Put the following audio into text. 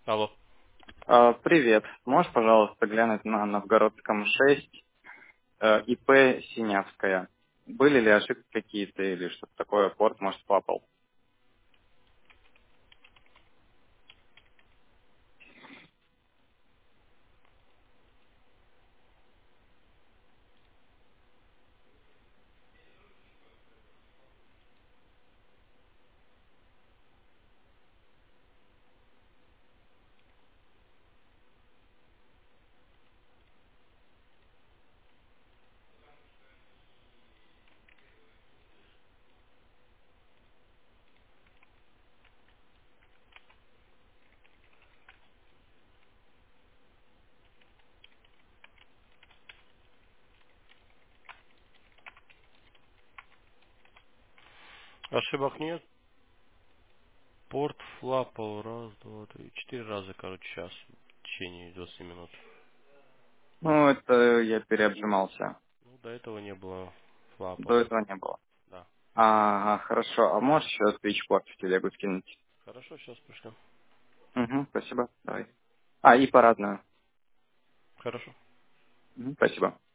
Алло. Привет. Можешь, пожалуйста, глянуть на Новгородском 6, ИП Синявская? Были ли ошибки какие-то или что-то такое? Порт, может, плапал? Ошибок нет. Порт флапал. Раз, два, три. 4 раза, короче, сейчас. В течение 20 минут. Ну, это я переобжимался. Ну, до этого не было До флапа. этого не было. Да. Ага, хорошо. А можешь еще твич-порт в телегу скинуть? Хорошо, сейчас пришлем. Угу, спасибо. Давай. И парадную. Хорошо. Мгм, спасибо.